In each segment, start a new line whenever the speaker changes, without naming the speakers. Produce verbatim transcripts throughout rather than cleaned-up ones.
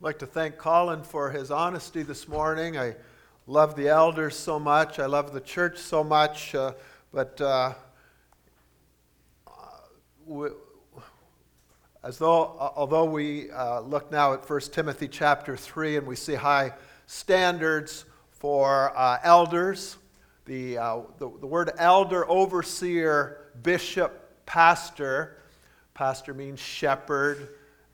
I'd like to thank Colin for his honesty this morning. I love the elders so much. I love the church so much. Uh, but uh, we, as though, although we uh, look now at First Timothy chapter three and we see high standards for uh, elders, the, uh, the, the word elder, overseer, bishop, pastor, pastor means shepherd.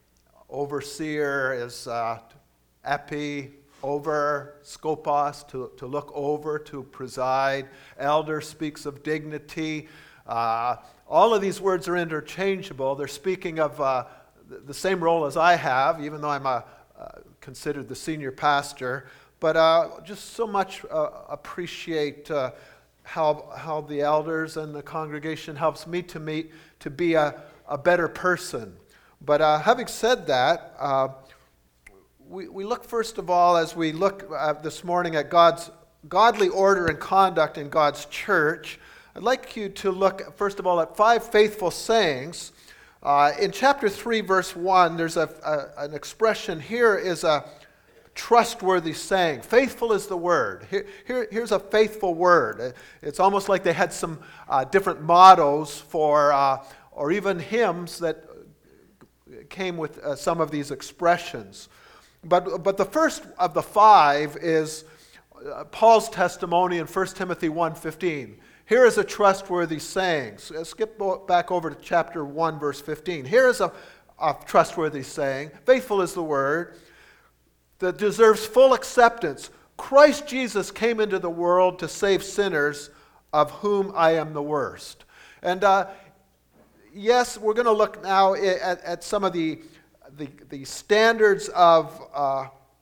Overseer is uh, epi, over, skopos, to, to look over, to preside. Elder speaks of dignity. Uh, all of these words are interchangeable. They're speaking of uh, the same role as I have, even though I'm a, uh, considered the senior pastor. But uh, just so much uh, appreciate uh, how, how the elders and the congregation helps me to meet to be a, a better person. But uh, having said that, uh, we, we look first of all, as we look uh, this morning at God's godly order and conduct in God's church, I'd like you to look first of all at five faithful sayings. Uh, in chapter three, verse one, there's a, a, an expression here is a trustworthy saying. Faithful is the word. Here, here, here's a faithful word. It's almost like they had some uh, different mottos for, uh, or even hymns that came with uh, some of these expressions. But, but the first of the five is uh, Paul's testimony in First Timothy one fifteen. Here is a trustworthy saying. So, uh, skip back over to chapter one, verse fifteen. Here is a, a trustworthy saying. Faithful is the word that deserves full acceptance. Christ Jesus came into the world to save sinners, of whom I am the worst. And uh, yes, we're going to look now at, at some of the, the, the standards of uh,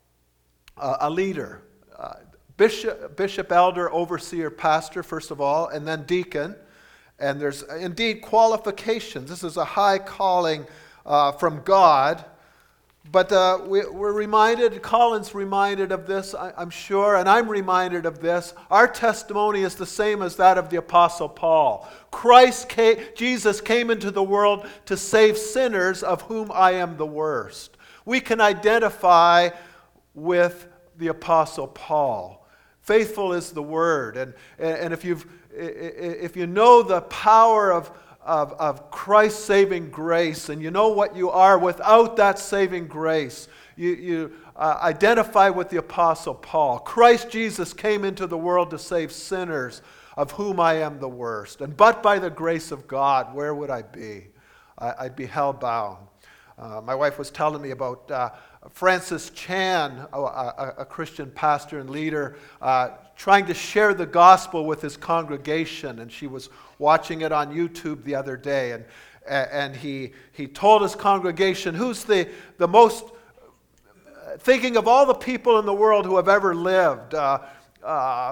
a leader. Uh, bishop, bishop, elder, overseer, pastor, first of all, and then deacon. And there's indeed qualifications. This is a high calling uh, from God. But uh, we, we're reminded, Colin's reminded of this, I, I'm sure, and I'm reminded of this. Our testimony is the same as that of the Apostle Paul. Christ, came, Jesus came into the world to save sinners, of whom I am the worst. We can identify with the Apostle Paul. Faithful is the word, and and if you've if you know the power of Of, of Christ's saving grace, and you know what you are without that saving grace, you, you uh, identify with the Apostle Paul. Christ Jesus came into the world to save sinners, of whom I am the worst. And but by the grace of God, where would I be? I, I'd be hell-bound. Uh, my wife was telling me about uh, Francis Chan, a, a, a Christian pastor and leader, uh, trying to share the gospel with his congregation, and she was watching it on YouTube the other day, and and he he told his congregation, who's the the most, thinking of all the people in the world who have ever lived, uh, uh,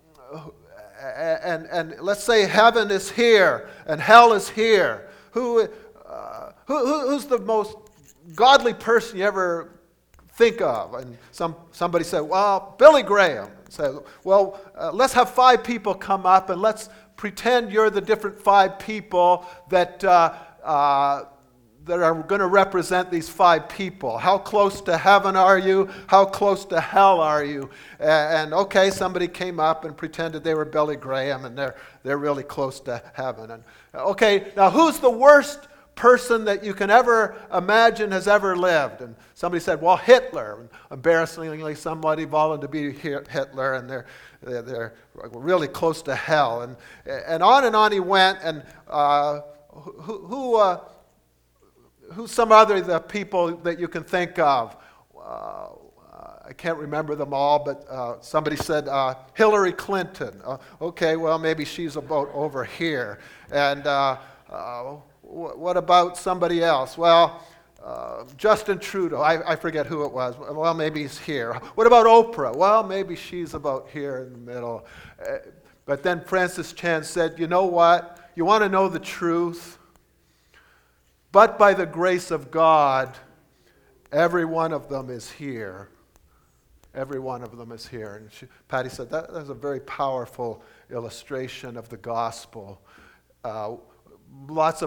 and and let's say heaven is here and hell is here. Who uh, who who's the most godly person you ever think of? And some somebody said, well, Billy Graham. Said, well, uh, let's have five people come up and let's pretend you're the different five people that uh, uh, that are going to represent these five people. How close to heaven are you? How close to hell are you? And, and okay, somebody came up and pretended they were Billy Graham, and they're they're really close to heaven. And okay, now who's the worst person that you can ever imagine has ever lived? And somebody said, well, Hitler. And embarrassingly, somebody volunteered to be Hitler, and they're, they're, they're really close to hell. And, and on and on he went, and uh, who, who, uh, who's some other the people that you can think of? Uh, I can't remember them all, but uh, somebody said uh, Hillary Clinton. Uh, okay, well, maybe she's about over here. And uh, uh, what about somebody else? Well, uh, Justin Trudeau. I, I forget who it was. Well, maybe he's here. What about Oprah? Well, maybe she's about here in the middle. Uh, but then Francis Chan said, you know what? You want to know the truth? But by the grace of God, every one of them is here. Every one of them is here. And she, Patty said, that, that's a very powerful illustration of the gospel. Uh, lots of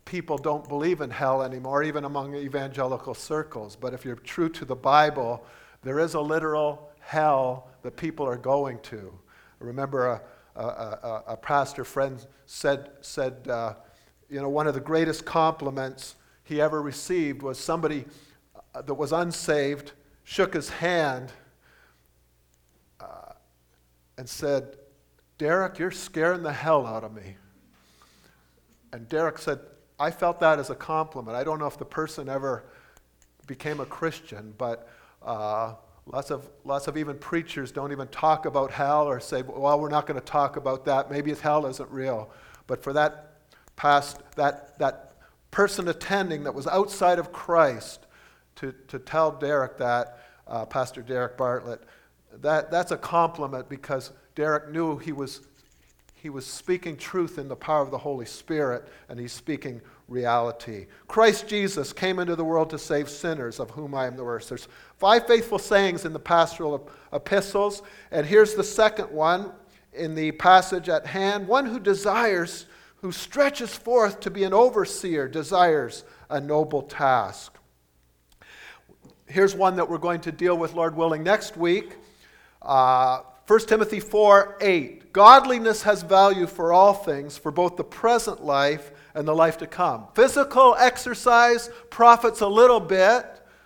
people don't believe in hell anymore, even among evangelical circles. But if you're true to the Bible, there is a literal hell that people are going to. I remember a, a, a, a pastor friend said, said uh, you know, one of the greatest compliments he ever received was somebody that was unsaved shook his hand uh, and said, "Derek, you're scaring the hell out of me." And Derek said, "I felt that as a compliment." I don't know if the person ever became a Christian, but uh, lots of lots of even preachers don't even talk about hell or say, "Well, we're not going to talk about that. Maybe hell isn't real." But for that past that that person attending that was outside of Christ to to tell Derek that, uh, Pastor Derek Bartlett, that that's a compliment, because Derek knew he was. He was speaking truth in the power of the Holy Spirit, and he's speaking reality. Christ Jesus came into the world to save sinners, of whom I am the worst. There's five faithful sayings in the pastoral epistles, and here's the second one in the passage at hand. One who desires, who stretches forth to be an overseer, desires a noble task. Here's one that we're going to deal with, Lord willing, next week. Uh, First Timothy four eight. Godliness has value for all things, for both the present life and the life to come. Physical exercise profits a little bit,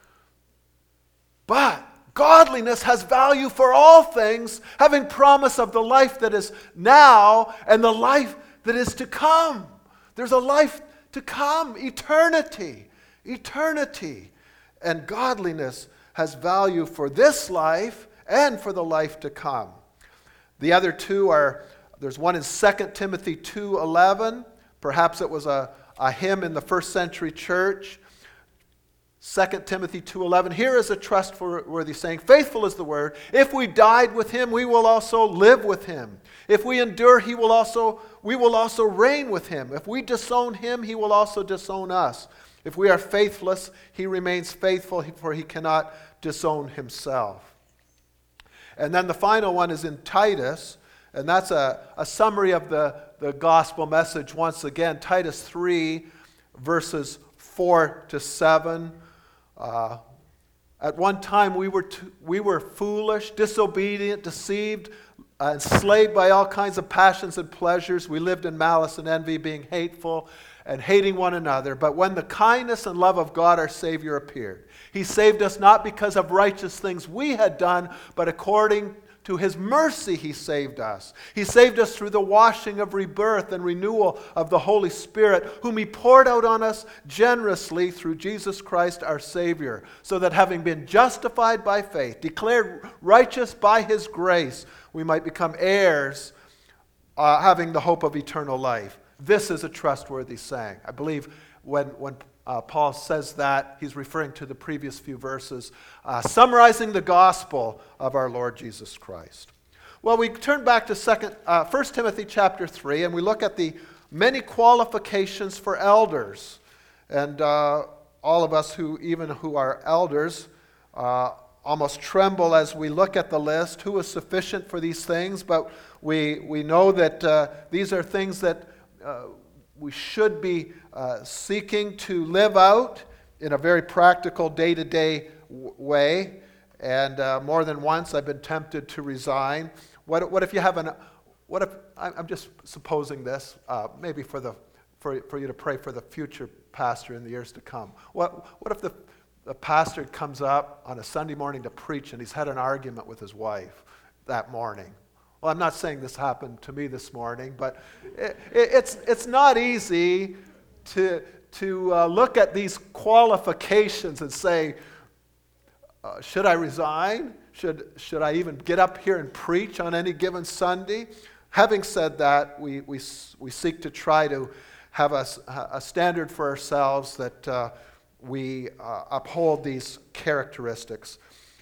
but godliness has value for all things, having promise of the life that is now and the life that is to come. There's a life to come, eternity, eternity. And godliness has value for this life and for the life to come. The other two are, there's one in Second Timothy two eleven. Perhaps it was a, a hymn in the first century church. Second Timothy two eleven. Here is a trustworthy saying, "Faithful is the word. If we died with him, we will also live with him. If we endure, he will also, we will also reign with him. If we disown him, he will also disown us. If we are faithless, he remains faithful, for he cannot disown himself." And then the final one is in Titus, and that's a, a summary of the, the gospel message once again. Titus three, verses four to seven. Uh, at one time we were, too, we were foolish, disobedient, deceived, uh, enslaved by all kinds of passions and pleasures. We lived in malice and envy, being hateful and hating one another. But when the kindness and love of God our Savior appeared, he saved us not because of righteous things we had done, but according to his mercy he saved us. He saved us through the washing of rebirth and renewal of the Holy Spirit, whom he poured out on us generously through Jesus Christ our Savior, so that having been justified by faith, declared righteous by his grace, we might become heirs, uh, having the hope of eternal life. This is a trustworthy saying. I believe when, when uh, Paul says that, he's referring to the previous few verses, uh, summarizing the gospel of our Lord Jesus Christ. Well, we turn back to second, uh, First Timothy chapter three, and we look at the many qualifications for elders. And uh, all of us who, even who are elders, uh, almost tremble as we look at the list. Who is sufficient for these things? But we, we know that uh, these are things that Uh, we should be uh, seeking to live out in a very practical day-to-day w- way. And uh, more than once I've been tempted to resign. What, what if you have an, what if, I'm just supposing this, uh, maybe for, the, for, for you to pray for the future pastor in the years to come. What, what if the, the pastor comes up on a Sunday morning to preach and he's had an argument with his wife that morning? Well, I'm not saying this happened to me this morning, but it, it, it's it's not easy to to uh, look at these qualifications and say, uh, should I resign? Should should I even get up here and preach on any given Sunday? Having said that, we we we seek to try to have a, a standard for ourselves that uh, we uh, uphold these characteristics.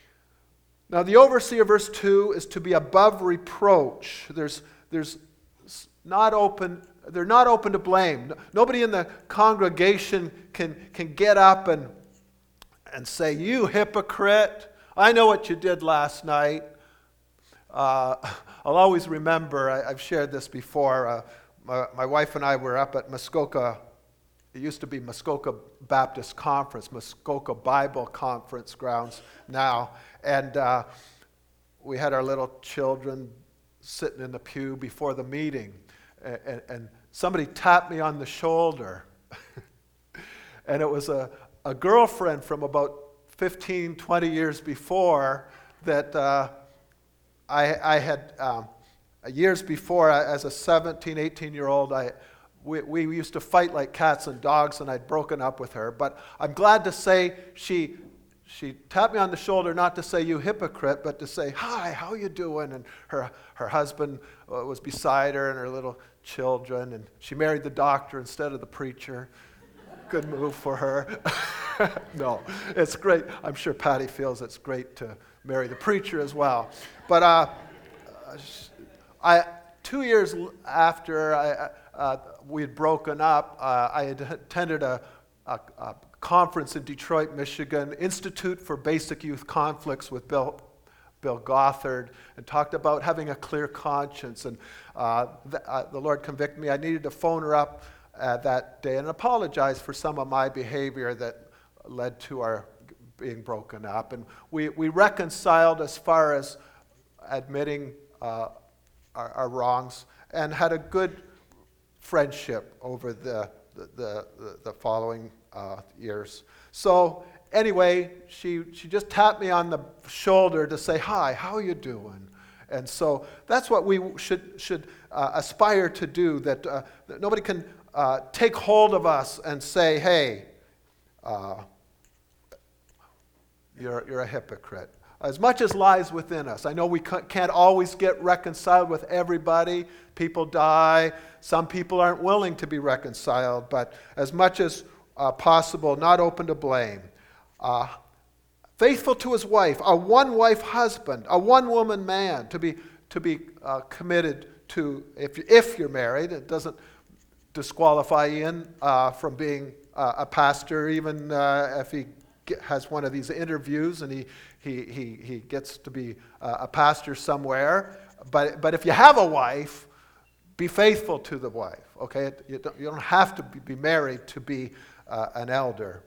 Now, the overseer, verse two, is to be above reproach. There's, there's not open, they're not open to blame. Nobody in the congregation can, can get up and, and say, "You hypocrite, I know what you did last night." Uh, I'll always remember, I, I've shared this before, uh, my, my wife and I were up at Muskoka it used to be Muskoka Baptist Conference, Muskoka Bible Conference grounds now. And uh, we had our little children sitting in the pew before the meeting. And, and, and somebody tapped me on the shoulder. And it was a, a girlfriend from about fifteen, twenty years before that uh, I, I had, um, years before, as a seventeen, eighteen-year-old, I We, we used to fight like cats and dogs, and I'd broken up with her. But I'm glad to say she she tapped me on the shoulder, not to say you hypocrite, but to say, hi, how you doing? And her, her husband uh, was beside her and her little children, and she married the doctor instead of the preacher. Good move for her. No, it's great. I'm sure Patty feels it's great to marry the preacher as well. But uh, I, two years after I... Uh, we had broken up. Uh, I had attended a, a, a conference in Detroit, Michigan, Institute for Basic Youth Conflicts with Bill, Bill Gothard, and talked about having a clear conscience. And uh, the, uh, the Lord convicted me. I needed to phone her up uh, that day and apologize for some of my behavior that led to our being broken up. And we, we reconciled as far as admitting uh, our, our wrongs and had a good friendship over the the, the, the following uh, years. So anyway, she she just tapped me on the shoulder to say, hi, how are you doing? And so that's what we should should uh, aspire to do, that, uh, that nobody can uh, take hold of us and say, hey, uh, you're, you're a hypocrite. As much as lies within us. I know we can't always get reconciled with everybody. People die. Some people aren't willing to be reconciled, but as much as uh, possible, not open to blame. Uh, faithful to his wife, a one-wife husband, a one-woman man, to be to be uh, committed to, if, if you're married. It doesn't disqualify Ian uh, from being uh, a pastor, even uh, if he has one of these interviews and he he he, he gets to be uh, a pastor somewhere. But but if you have a wife, be faithful to the wife. Okay, you don't, you don't have to be, be married to be uh, an elder.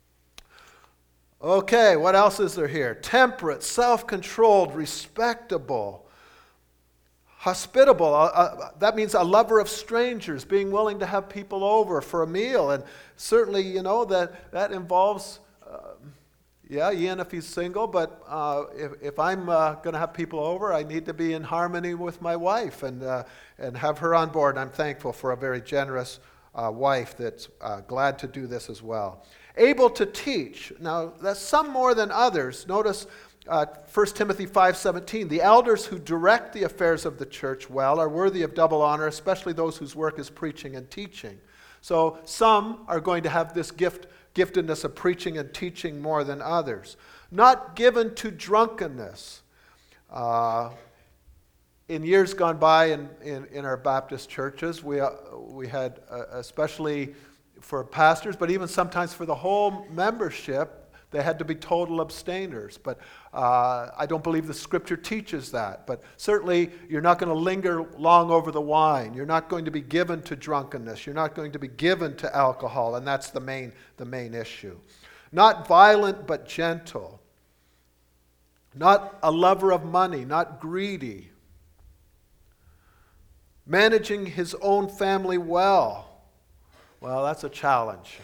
Okay, what else is there here? Temperate, self-controlled, respectable, hospitable. Uh, uh, that means a lover of strangers, being willing to have people over for a meal, and certainly, you know, that that involves. Uh, yeah, Ian if he's single, but uh, if, if I'm uh, going to have people over, I need to be in harmony with my wife and uh, and have her on board. And I'm thankful for a very generous uh, wife that's uh, glad to do this as well. Able to teach. Now, that's some more than others. Notice uh, First Timothy five seventeen. The elders who direct the affairs of the church well are worthy of double honor, especially those whose work is preaching and teaching. So some are going to have this gift giftedness of preaching and teaching more than others. Not given to drunkenness. Uh, in years gone by in, in, in our Baptist churches, we, uh, we had, uh, especially for pastors, but even sometimes for the whole membership, they had to be total abstainers. But uh, I don't believe the Scripture teaches that. But certainly, you're not going to linger long over the wine. You're not going to be given to drunkenness. You're not going to be given to alcohol, and that's the main, the main issue. Not violent, but gentle. Not a lover of money, not greedy. Managing his own family well. Well, that's a challenge.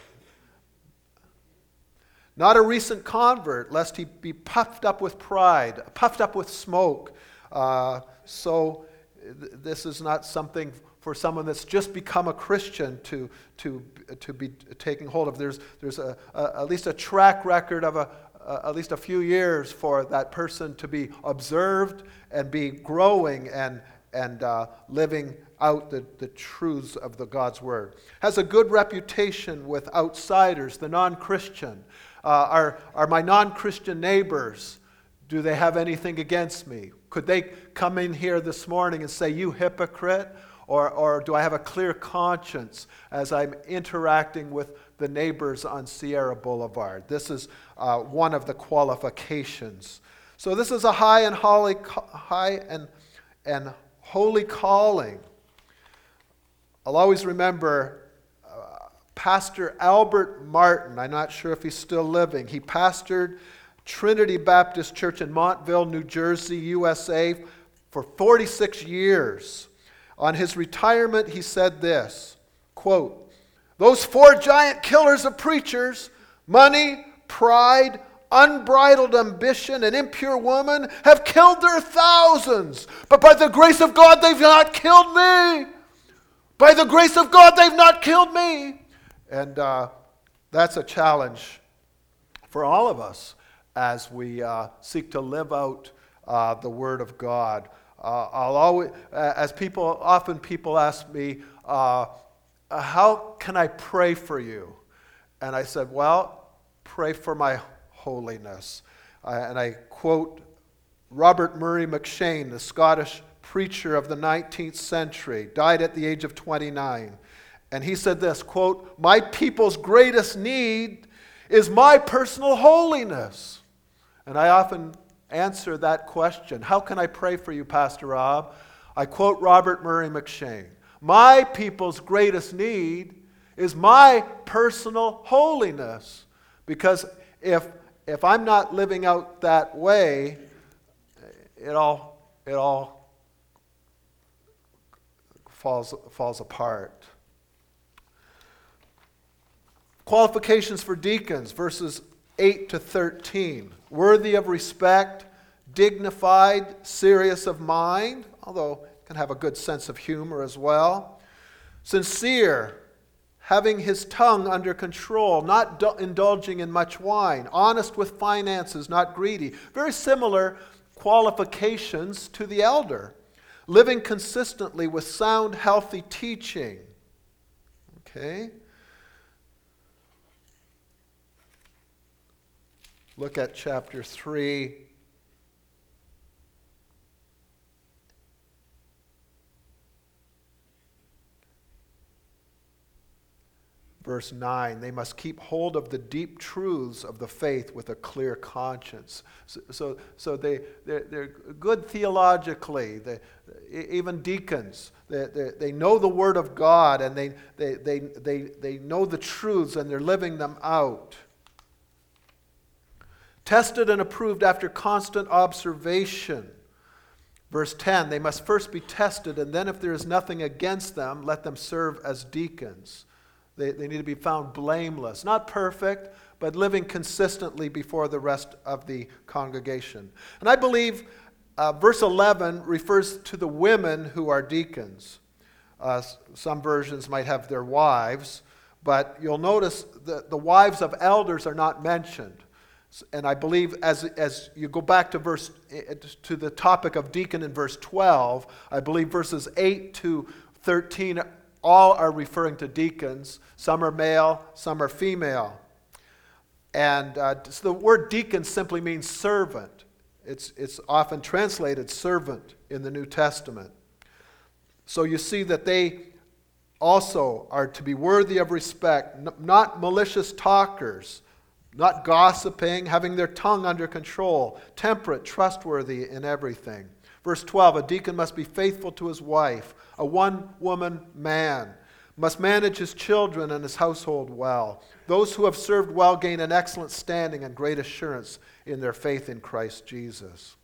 Not a recent convert, lest he be puffed up with pride, puffed up with smoke. Uh, so th- this is not something for someone that's just become a Christian to to to be taking hold of. There's there's a, a, at least a track record of a, a at least a few years for that person to be observed and be growing and and uh, living out the, the truths of the God's Word. Has a good reputation with outsiders, the non-Christian. Uh, are, are my non-Christian neighbors, do they have anything against me? Could they come in here this morning and say, you hypocrite? Or, or do I have a clear conscience as I'm interacting with the neighbors on Sierra Boulevard? This is uh, one of the qualifications. So this is a high and holy, high and, and holy calling. I'll always remember uh, Pastor Albert Martin, I'm not sure if he's still living, he pastored Trinity Baptist Church in Montville, New Jersey, U S A for forty-six years. On his retirement, he said this, quote, "Those four giant killers of preachers, money, pride, unbridled ambition, and impure woman, have killed their thousands. But by the grace of God, they've not killed me. By the grace of God, they've not killed me." And uh, that's a challenge for all of us as we uh, seek to live out uh, the Word of God. Uh, I'll always, uh, as people, often people ask me, uh, how can I pray for you? And I said, well, pray for my holiness. Uh, and I quote Robert Murray McCheyne, the Scottish preacher of the nineteenth century, died at the age of twenty-nine. And he said this, quote, "My people's greatest need is my personal holiness." And I often answer that question. How can I pray for you, Pastor Rob? I quote Robert Murray McCheyne. My people's greatest need is my personal holiness. Because if if I'm not living out that way, it all it all falls falls apart. Qualifications for deacons, verses eight to thirteen. Worthy of respect, dignified, serious of mind, although can have a good sense of humor as well. Sincere, having his tongue under control, not du- indulging in much wine. Honest with finances, not greedy. Very similar qualifications to the elder. Living consistently with sound, healthy teaching. Okay. Look at chapter three. Verse nine, they must keep hold of the deep truths of the faith with a clear conscience. So, so, so they, they're, they're good theologically. They, even deacons, they, they, they know the Word of God, and they, they, they, they, they know the truths, and they're living them out. Tested and approved after constant observation. Verse ten, they must first be tested, and then if there is nothing against them, let them serve as deacons. They, they need to be found blameless. Not perfect, but living consistently before the rest of the congregation. And I believe uh, verse eleven refers to the women who are deacons. Uh, some versions might have their wives, but you'll notice that the wives of elders are not mentioned. And I believe as, as you go back to verse to the topic of deacon in verse twelve, I believe verses eight to thirteen all are referring to deacons. Some are male, some are female. And uh, so the word deacon simply means servant. It's, it's often translated servant in the New Testament. So you see that they also are to be worthy of respect, n- not malicious talkers, not gossiping, having their tongue under control, temperate, trustworthy in everything. Verse twelve, a deacon must be faithful to his wife, a one-woman man, must manage his children and his household well. Those who have served well gain an excellent standing and great assurance in their faith in Christ Jesus.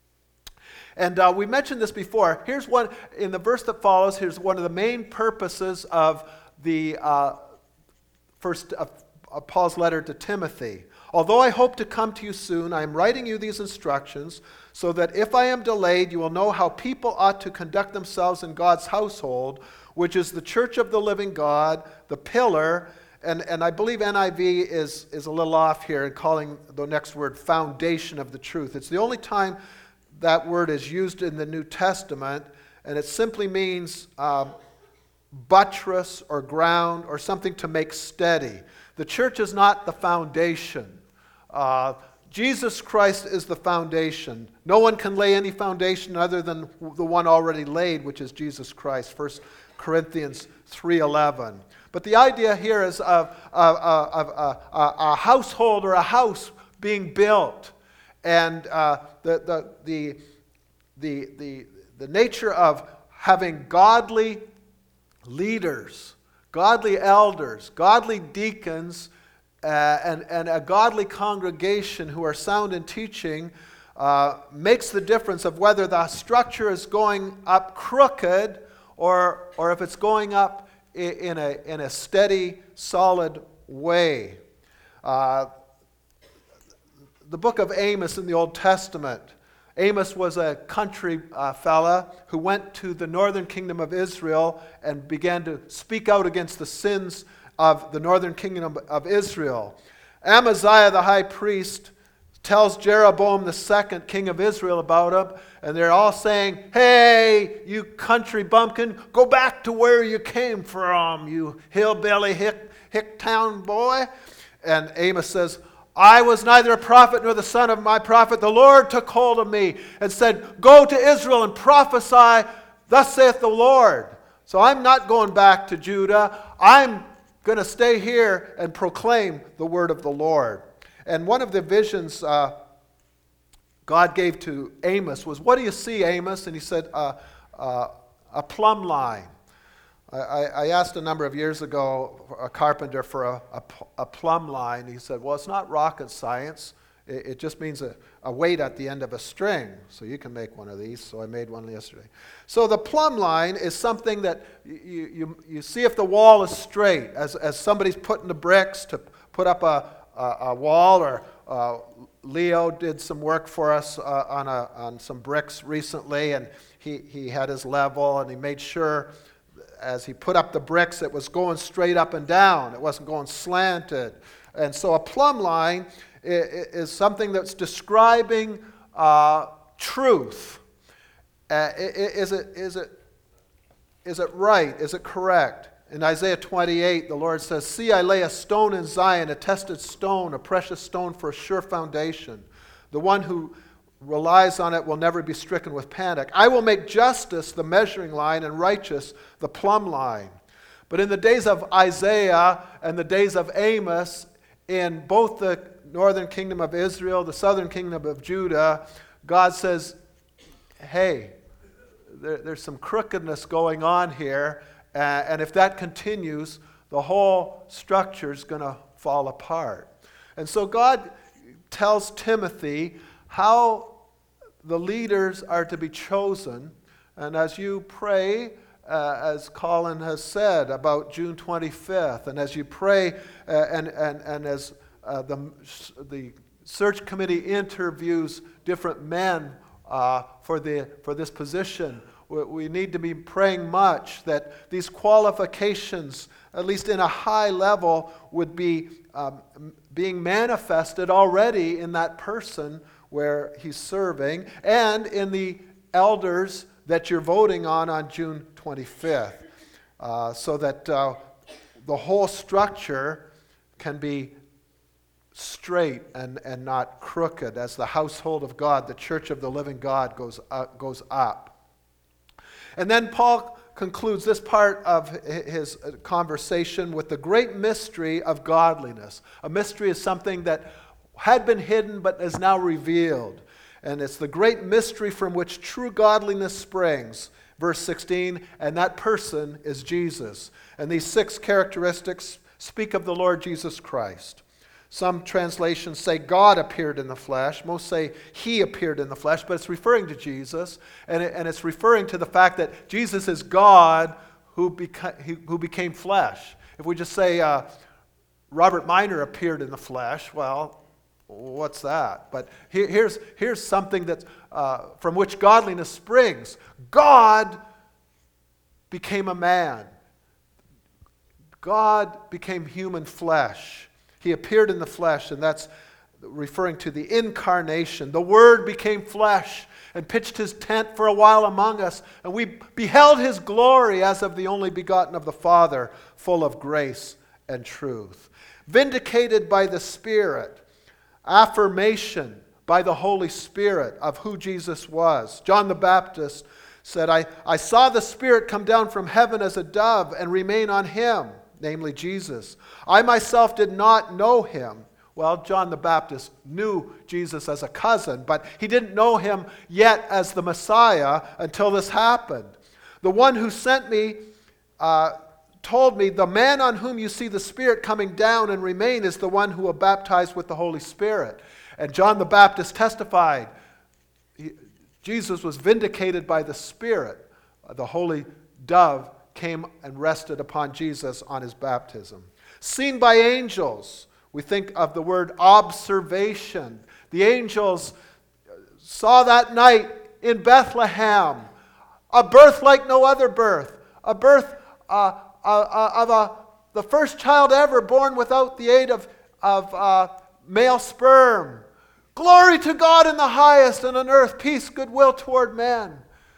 And uh, we mentioned this before. Here's one, in the verse that follows, here's one of the main purposes of the uh, first uh, of Paul's letter to Timothy. Although I hope to come to you soon, I am writing you these instructions so that if I am delayed, you will know how people ought to conduct themselves in God's household, which is the church of the living God, the pillar, and, and I believe N I V is, is a little off here in calling the next word foundation of the truth. It's the only time that word is used in the New Testament, and it simply means um, buttress or ground or something to make steady. The church is not the foundation. Uh, Jesus Christ is the foundation. No one can lay any foundation other than the one already laid, which is Jesus Christ, First Corinthians three eleven. But the idea here is of, of, of, of a, a household or a house being built. And uh, the, the, the, the, the, the nature of having godly leaders, godly elders, godly deacons, uh, and, and a godly congregation who are sound in teaching uh, makes the difference of whether the structure is going up crooked or, or if it's going up in a, in a steady, solid way. Uh, the book of Amos in the Old Testament. Amos was a country uh, fella who went to the northern kingdom of Israel and began to speak out against the sins of the northern kingdom of Israel. Amaziah the high priest tells Jeroboam the second, king of Israel, about him, and they're all saying, "Hey, you country bumpkin, go back to where you came from, you hillbilly hick, hick town boy." And Amos says, "I was neither a prophet nor the son of my prophet. The Lord took hold of me and said, 'Go to Israel and prophesy, thus saith the Lord.'" So I'm not going back to Judah. I'm going to stay here and proclaim the word of the Lord. And one of the visions uh, God gave to Amos was, "What do you see, Amos?" And he said, uh, uh, "A plumb line." I, I asked a number of years ago a carpenter for a, a, a plumb line. He said, "Well, it's not rocket science. It, it just means a, a weight at the end of a string. So you can make one of these." So I made one yesterday. So the plumb line is something that you, you, you see if the wall is straight. As, as somebody's putting the bricks to put up a, a, a wall, or uh, Leo did some work for us uh, on, a, on some bricks recently, and he, he had his level, and he made sure as he put up the bricks, it was going straight up and down. It wasn't going slanted. And so a plumb line is something that's describing uh, truth. Uh, is it, is it, is it right? Is it correct? In Isaiah twenty-eight, the Lord says, "See, I lay a stone in Zion, a tested stone, a precious stone for a sure foundation. The one who relies on it will never be stricken with panic. I will make justice the measuring line and righteous the plumb line." But in the days of Isaiah and the days of Amos, in both the northern kingdom of Israel, the southern kingdom of Judah, God says, "Hey, there, there's some crookedness going on here, uh, and if that continues, the whole structure is going to fall apart." And so God tells Timothy how the leaders are to be chosen. And as you pray, uh, as Colin has said, about June twenty-fifth, and as you pray, uh, and, and, and as uh, the, the search committee interviews different men uh, for, the, for this position, we, we need to be praying much that these qualifications, at least in a high level, would be um, being manifested already in that person where he's serving, and in the elders that you're voting on on June twenty-fifth, uh, so that uh, the whole structure can be straight and, and not crooked as the household of God, the church of the living God, goes up, goes up. And then Paul concludes this part of his conversation with the great mystery of godliness. A mystery is something that had been hidden but is now revealed. And it's the great mystery from which true godliness springs. Verse sixteen, "And that person is Jesus." And these six characteristics speak of the Lord Jesus Christ. Some translations say God appeared in the flesh. Most say he appeared in the flesh, but it's referring to Jesus. And, it, and it's referring to the fact that Jesus is God who, beca- who became flesh. If we just say uh, Robert Minor appeared in the flesh, well, what's that? But here, here's, here's something that's, uh, from which godliness springs. God became a man. God became human flesh. He appeared in the flesh, and that's referring to the incarnation. The Word became flesh and pitched his tent for a while among us, and we beheld his glory as of the only begotten of the Father, full of grace and truth. Vindicated by the Spirit, affirmation by the Holy Spirit of who Jesus was. John the Baptist said, I, I saw the Spirit come down from heaven as a dove and remain on him, namely Jesus. I myself did not know him. Well, John the Baptist knew Jesus as a cousin, but he didn't know him yet as the Messiah until this happened. The one who sent me uh, told me, the man on whom you see the Spirit coming down and remain is the one who will baptize with the Holy Spirit. And John the Baptist testified, he, Jesus was vindicated by the Spirit. The Holy Dove came and rested upon Jesus on his baptism. Seen by angels, we think of the word observation. The angels saw that night in Bethlehem a birth like no other birth, a birth uh, uh, uh, of a, the first child ever born without the aid of, of uh, male sperm. Glory to God in the highest, and on earth peace, goodwill toward men.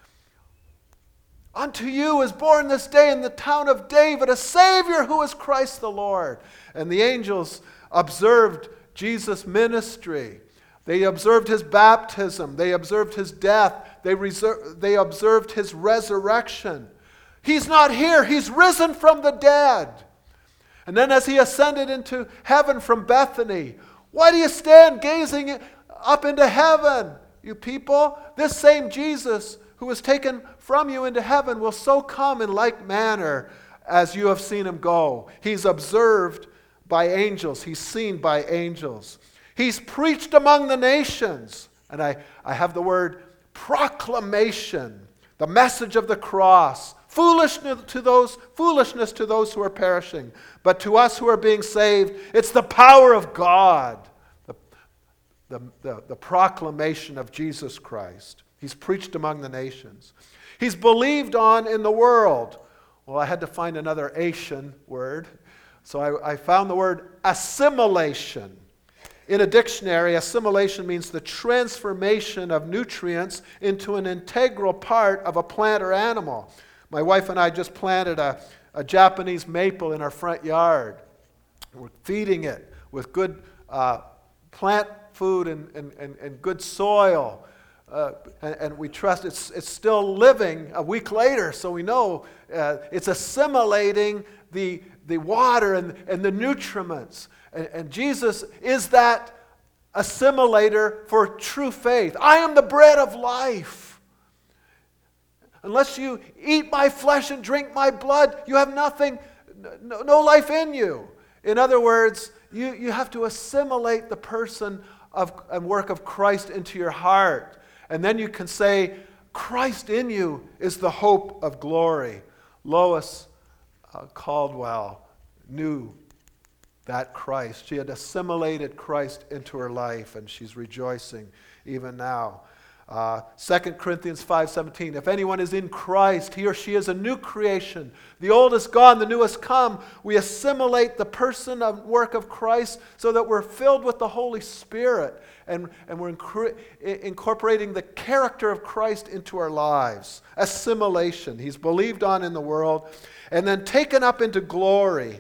Unto you is born this day in the town of David a Savior who is Christ the Lord. And the angels observed Jesus' ministry. They observed his baptism. They observed his death. They, reser- they observed his resurrection. He's not here. He's risen from the dead. And then as he ascended into heaven from Bethany, why do you stand gazing up into heaven, you people? This same Jesus who was taken from you into heaven will so come in like manner as you have seen him go. He's observed by angels. He's seen by angels. He's preached among the nations. And I, I have the word proclamation, the message of the cross. Foolishness to those, foolishness to those who are perishing. But to us who are being saved, it's the power of God. The, the, the, the proclamation of Jesus Christ. He's preached among the nations. He's believed on in the world. Well, I had to find another Asian word. So I, I found the word assimilation. In a dictionary, assimilation means the transformation of nutrients into an integral part of a plant or animal. My wife and I just planted a, a Japanese maple in our front yard. We're feeding it with good uh, plant food and, and, and, and good soil. Uh, and, and we trust it's, it's still living a week later, so we know uh, it's assimilating the, the water and, and the nutriments. And, and Jesus is that assimilator for true faith. I am the bread of life. Unless you eat my flesh and drink my blood, you have nothing, no, no life in you. In other words, you, you have to assimilate the person of, and work of Christ into your heart. And then you can say, Christ in you is the hope of glory. Lois uh, Caldwell knew that Christ. She had assimilated Christ into her life, and she's rejoicing even now. Uh, Second Corinthians five seventeen, if anyone is in Christ, he or she is a new creation. The old is gone, the new has come. We assimilate the person and work of Christ so that we're filled with the Holy Spirit, and, and we're incre- incorporating the character of Christ into our lives. Assimilation. He's believed on in the world, and then taken up into glory.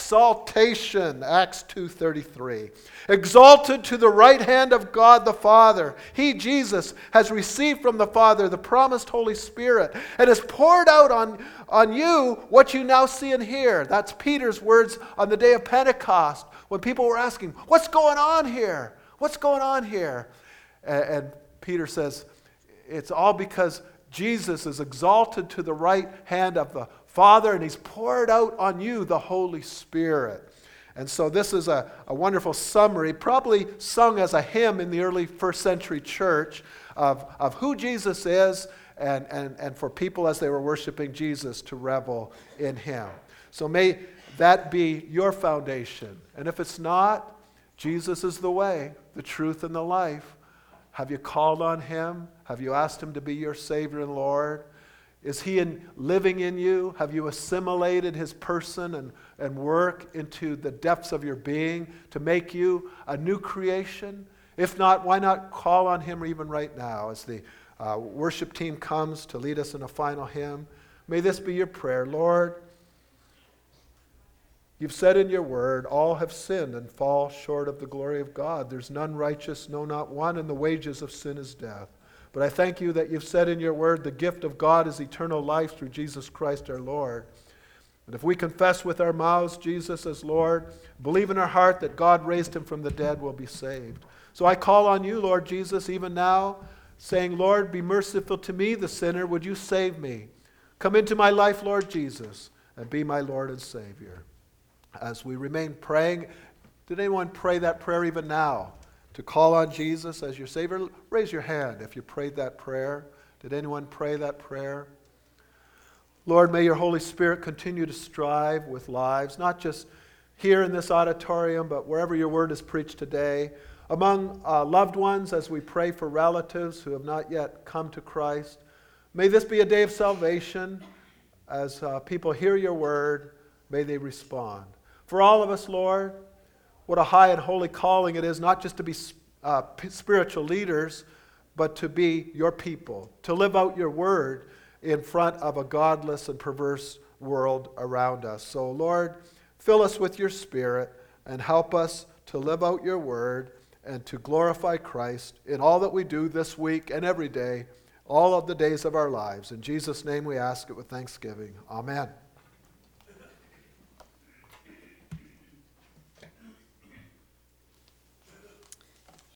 Exaltation, Acts two thirty-three. Exalted to the right hand of God the Father. He, Jesus, has received from the Father the promised Holy Spirit and has poured out on, on you what you now see and hear. That's Peter's words on the day of Pentecost when people were asking, what's going on here? What's going on here? And, and Peter says, it's all because Jesus is exalted to the right hand of the Father, and he's poured out on you the Holy Spirit. And so this is a, a wonderful summary, probably sung as a hymn in the early first century church of, of who Jesus is, and, and, and for people as they were worshiping Jesus to revel in him. So may that be your foundation. And if it's not, Jesus is the way, the truth, and the life. Have you called on him? Have you asked him to be your Savior and Lord? Is he in, living in you? Have you assimilated his person and, and work into the depths of your being to make you a new creation? If not, why not call on him even right now as the uh, worship team comes to lead us in a final hymn? May this be your prayer. Lord, you've said in your word, all have sinned and fall short of the glory of God. There's none righteous, no, not one, and the wages of sin is death. But I thank you that you've said in your word, the gift of God is eternal life through Jesus Christ our Lord. And if we confess with our mouths Jesus as Lord, believe in our heart that God raised him from the dead, we'll be saved. So I call on you, Lord Jesus, even now, saying, Lord, be merciful to me, the sinner. Would you save me? Come into my life, Lord Jesus, and be my Lord and Savior. As we remain praying, did anyone pray that prayer even now? To call on Jesus as your Savior? Raise your hand if you prayed that prayer. Did anyone pray that prayer? Lord, may your Holy Spirit continue to strive with lives, not just here in this auditorium, but wherever your word is preached today, among uh, loved ones as we pray for relatives who have not yet come to Christ. May this be a day of salvation. As uh, people hear your word, may they respond. For all of us, Lord, what a high and holy calling it is, not just to be uh, spiritual leaders, but to be your people, to live out your word in front of a godless and perverse world around us. So, Lord, fill us with your Spirit and help us to live out your word and to glorify Christ in all that we do this week and every day, all of the days of our lives. In Jesus' name we ask it with thanksgiving. Amen.